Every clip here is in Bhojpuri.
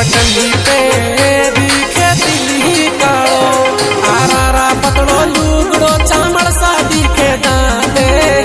होटली पे दिखे दिल्ली काड़ो आरा पतड़ो लुगड़ो चामड़ सा दिखे दांते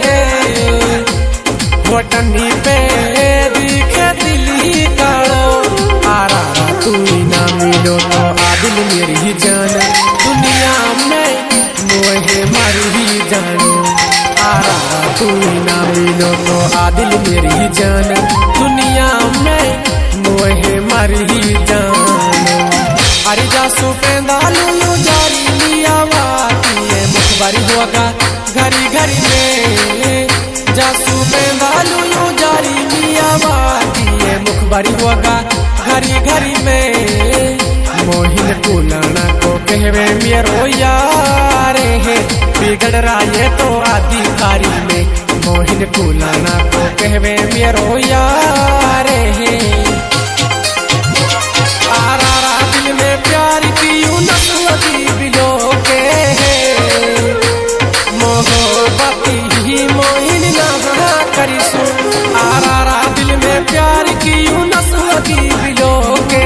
होटली पे दिखे दिल्ली काड़ो आरा तू ही ना मिलो तो आदिल मेरी जान दुनिया में मोहे मारी ही जानो आरा तू ही ना मिलो तो आदिल मेरी जान दुनिया में मोहे मारी ही जानो अरे जासू पेंदा लुलू जारी लिया वाती है मुखबारी होगा घरी घरी में जासू पेंदा लुलू जारी लिया वाती है मुखबारी होगा घरी घरी में मोहिन कुलाना को कहवे मेरो यारे है बिगड़ रहा ये तो अधिकारी में मोहिन कुलाना को कहवे मेरो यारे है आरा दिल में प्यार की नस्ली बिलो के मोहब्बती ही मोहिन ना करी सुन आरा दिल में प्यार की नस्ली बिलो के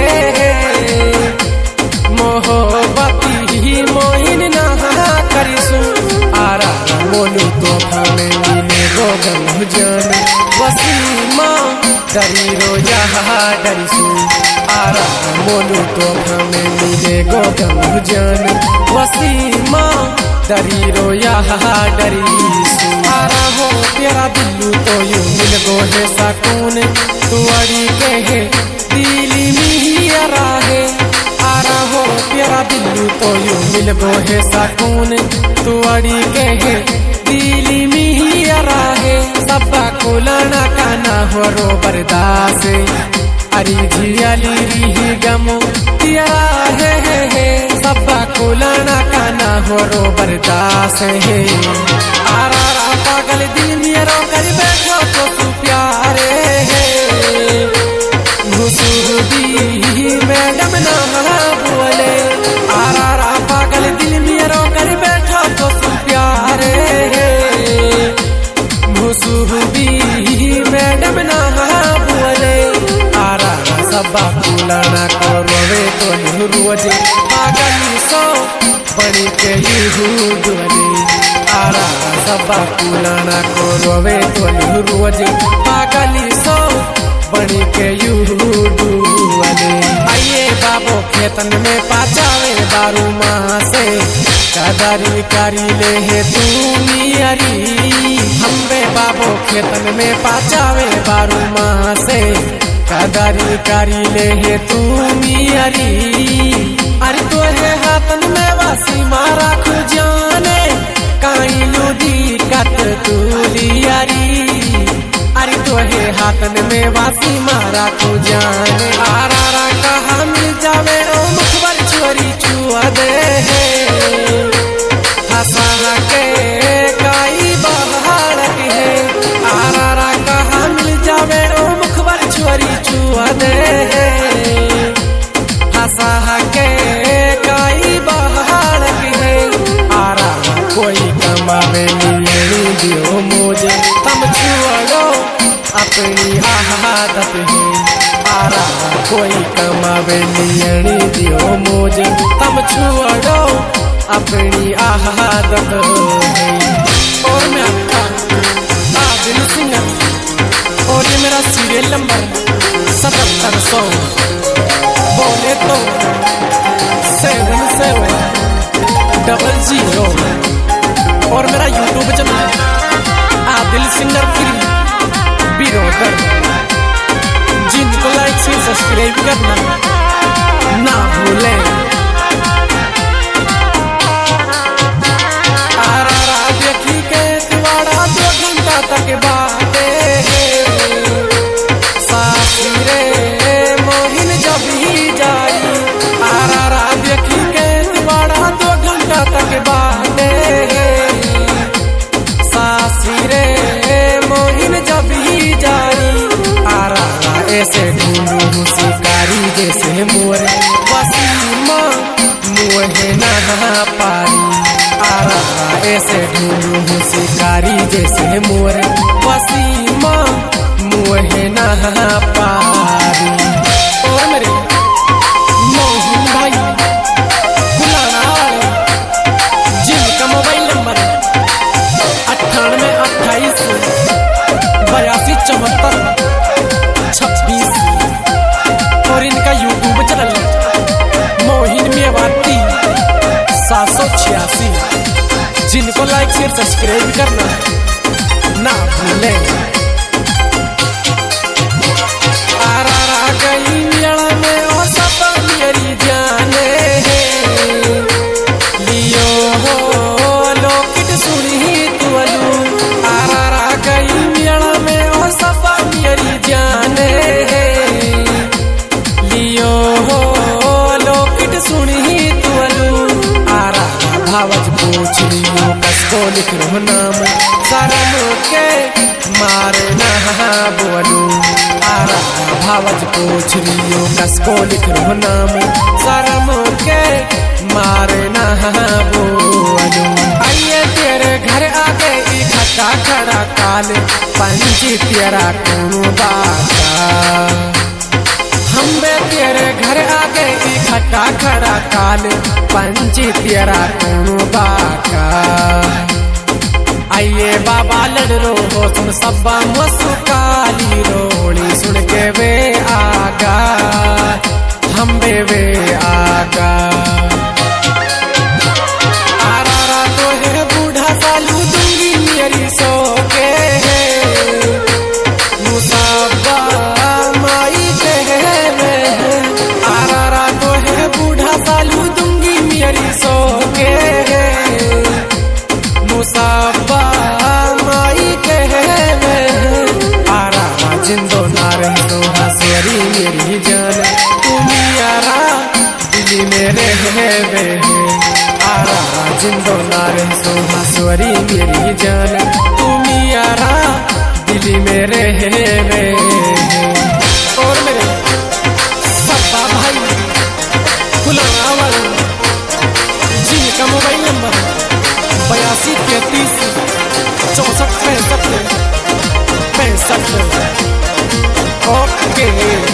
मोहब्बती ही मोहिन ना करिसु आरा मोलू तो भाने मिले गोगम जान वसीमा डरी रोया डरिसु आरा मोलू तो भाने मिले गोगम जान वसीमा डरी रोया डरिसु आरा हो तेरा दिल्लू तो यूं मिल गो है सकून तू अड़ी के है दिली मिहिया है आरा हो तेरा दिल्लू तो यूं मिल गो है सकून तू अड़ी के है दिली मिहिया है सबा कुलाना काना हो रो बरदास अरी झियाली री गमो तेरा है सबा कुलाना काना हो रो बरदास है आरा पागल दिल मेरा कर बैठो तो तू प्यारे है घुसूदी मैडम ना बोले आरा पागल दिल मेरा कर बैठो तो तू प्यारे घुसूदी मैडम ना बोले आरा सबा कुलाना को रोवे तो रोज पागली सो बनी के डोले आरा सबा कुलाना को रोवे तो रोज पागली सो बनी के डूले आइए बाबो खेतन में पाचावे बारू माँ से कदारी कारी ले है तू मियारी हम्बे बाबो खेतन में पाचावे बारू माँ से कदारी कारी ले है तू मियारी अरे तो है हाथन में वासी मारा खुजाने काई लुदी कत तू लियारी अरे तो है हाथन में वासी मारा को जाने आरा कहा मिल जावे ओ मुखबर चोरी छुआ दे हंसा के काई बहार है आरा कहा मिल जावे ओ मुखबर चोरी छुआ दे हंसा के काई बहार है आरा कोई कमावे मिलनी दियो मुझे तम छुआ अपनी आदत है आरा कोई कमावे लियणी दियो मुझे तम छुड़ो अपनी आदत है और मैं आपका आदिल सिंगर और ये मेरा सीरियल नंबर 7700 बोले तो 7700 और मेरा YouTube channel Adil singer free बिरोकर जिनको लाइक से सब्सक्राइब करना ना भूलें आरा देखी के तिवाड़ा 2 घंटा तक बातें सासी रे मोहिन जब ही जाई आरा देखी के तिवाड़ा 2 घंटा तक बातें सासी रे मोहिन जब ही जाई आरा ऐसे ढूंढू शिकारी जैसे मोर वसीमा मुहे ना पारी आरा ऐसे ढूंढू शिकारी जैसे मोर वसीमा मुहे ना पारी और मेरे 74 26 और इनका यूट्यूब चैनल मोहिन मेवाती 786। जिनको लाइक शेयर सब्सक्राइब करना ना भूलें। आरा गई मेला में और सब मेरी जाने लियो हो लोकिट सुनी तुअलू। आरा गई मेला में और सब मेरी जाने लियो हो लोकिट सुनी तुअलू। आरा भावज पूछ लियो कसको लिख रो नाम शर्म के मारना बोलू। आरा भावज पूछ लियो कसको लिख रो नाम शर्म के मारना बोलू। आइए तेरे घर आगे इकट्ठा खड़ा काल पंची तेरा कौन बाता। हम बे तेरे घर आगे इकट्ठा खड़ा काल पंची तेरा कौन बाका। आइए बाबा लड़ रो हो सुन सब्बा मसुकाली रोड़ी सुन के वे आगा हम वे आगा। आरा तो है बूढ़ा सालू दूंगी मेरी सो के मुसाबा माई के वे। आरा तो है बूढ़ा सालू दूंगी मेरी सो के मुसाबा माई के वे। आरा जिंदो ना रही तो हंसेरी मेरी जान तुम यारा दिली मेरे वे। आरा जिंदो ना रही तो हंसवरी मेरी जान तुम यारा दिली मेरे वे। और मेरे सब्बा भाई कुलावल जिनका मोबाइल नंबर 82 33 64 65 ओके।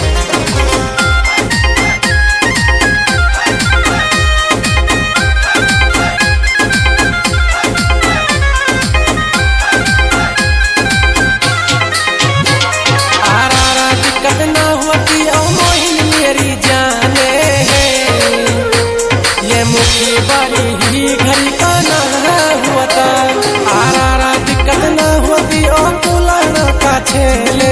आरा दिक्कत ना होती ओ मोहिन मेरी जाने ये मुखी बारी ही घड़ी का ना हुआ। आरा दिक्कत ना होती ओ तुलाना का छेले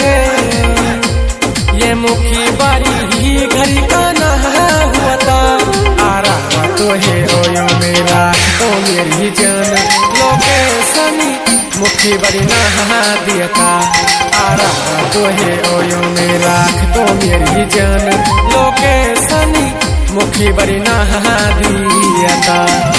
ये मुखी बारी ही घड़ी का ना हुआ। आरा तो है ओयो मेरा तो मेरी जान लोकेशनी मुखी बड़ी ना दियता। आरा तो है ओयो मेरा तो मेरी जान लोकेशनी मुखी बड़ी ना दियता।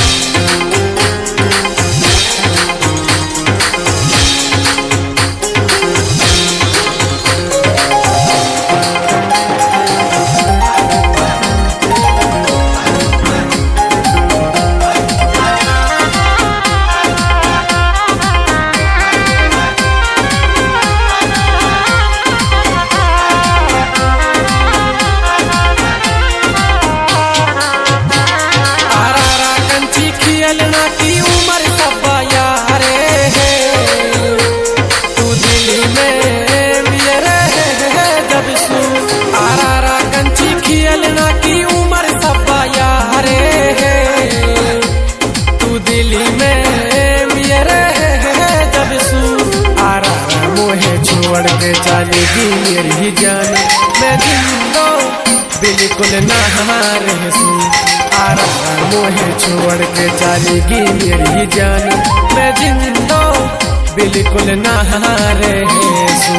खेलना की उम्र सब यारे तू दिल्ली में मेरे जब सू। आरा कंची खेलना की उम्र सब यारे तू दिल्ली में मेरे जब सू। आरा मोहे छोड़ के चलेगी मेरी जान मैं जिंदो बिल्कुल ना रह सू। आरा मोहे छोड़ के चलेगी मेरी जान मैं जिंदो बिल्कुल ना रह सू।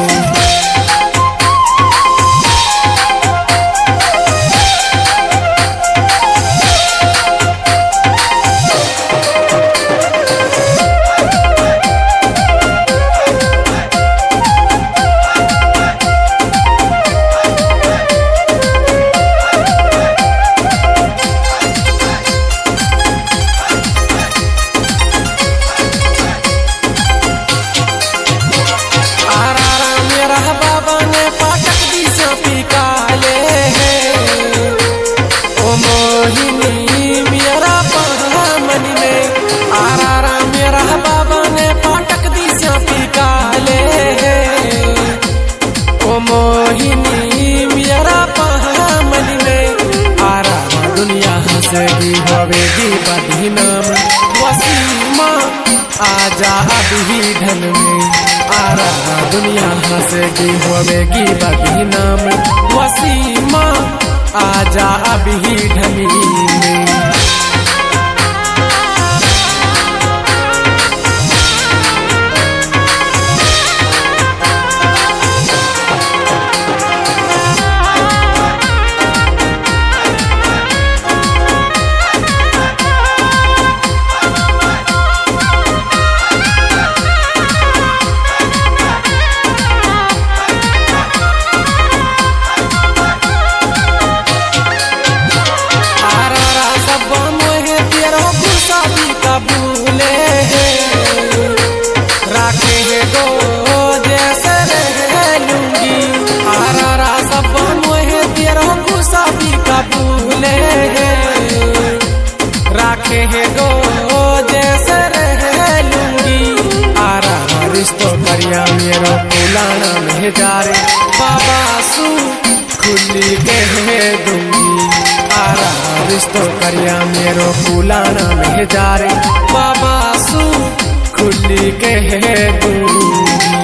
आजा अभी ढल में आरा दुनिया हंसेगी होवेगी बदनाम वसीमा आजा अभी ढली में। राखे है गो जैसे रह लूंगी आरा रिश्तो करिया मेरो पुलाना में जा रे बाबा सू खुली कह दूंगी आरा रिश्तो करिया मेरो पुलाना में जा रे बाबा सू खुली कह दूंगी।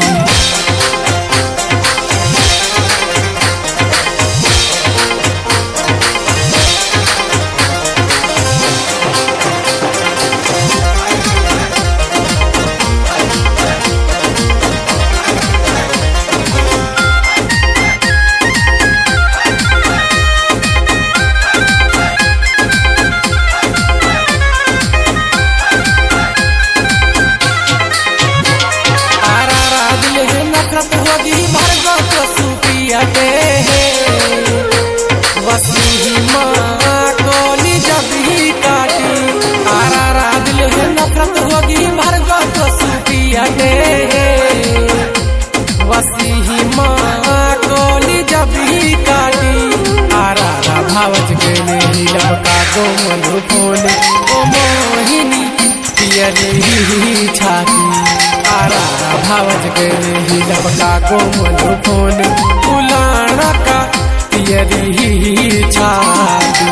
वसीमा गोली जब ही काटी आरा दिल है नफरत होगी भरगो तो सूपिया दे वसीमा गोली जब ही काटी आरा भावज गेले ही लबका गो मनु फोन ओ मोहिनी पियली छाती आरा भावज गेले ही लबका गो मनु फोन पुलाना का पियली छाती।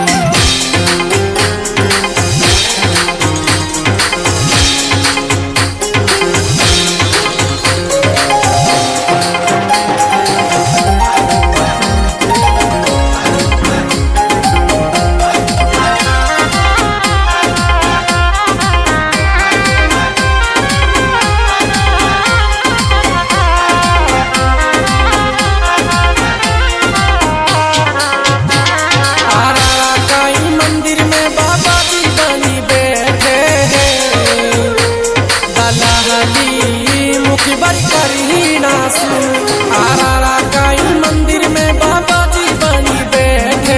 आरा काई मंदिर में बाबा जी बनी बैठे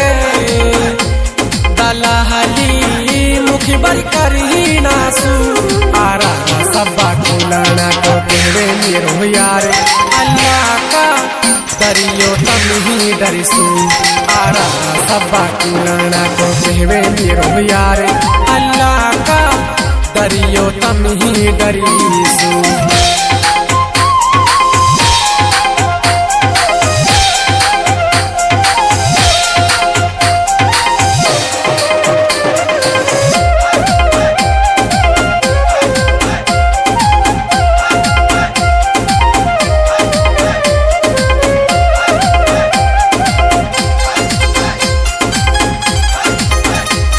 दलाली मुखी बड़ी करी नासू आरा सब्बा कुलाना को कहवे मेरो यार अल्लाह का दरियो तम ही डरिसू आरा सब्बा कुलाना को कहवे मेरो यार अल्लाह का दरियो तम ही डरिसू।